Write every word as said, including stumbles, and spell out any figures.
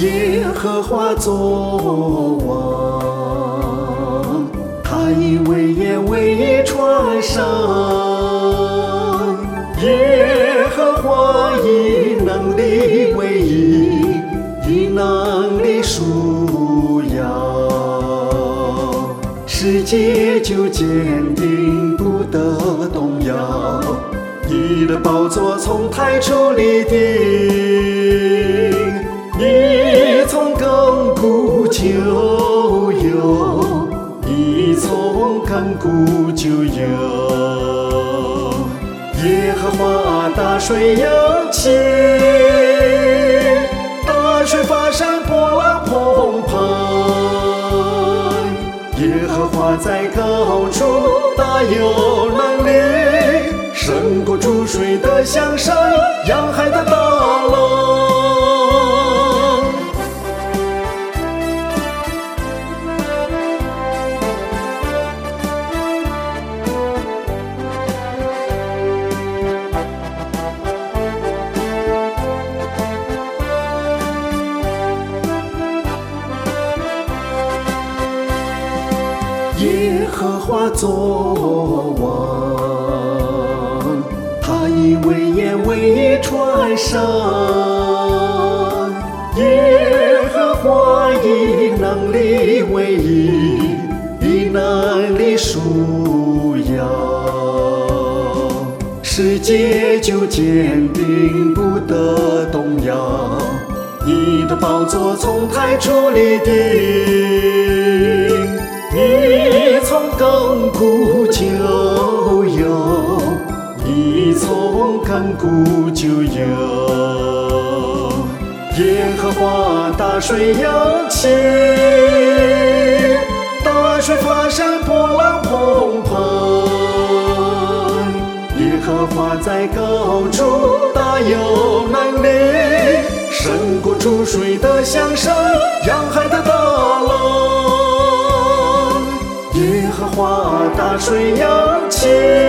耶和华作王，他以威严为传声。耶和华以能力为义，以能力束腰，世界就坚定不得动摇。你的宝座从太初立定，你从亘古就有，你从亘古就有。耶和华大水扬起，大水发山，波浪澎湃。耶和华在高处大有能力，胜过诸水的响声，洋海的大浪。耶和华作王，他以威严为传声。耶和华以能力为义，以能力束腰，世界就坚定不得动摇。你的宝座从太初立定，你从亘古就有，你从亘古就有。耶和华大水扬起，大水发山，波浪澎湃。耶和华在高处大有能力，胜过诸水的响声，洋海的大浪。耶和华大水扬起，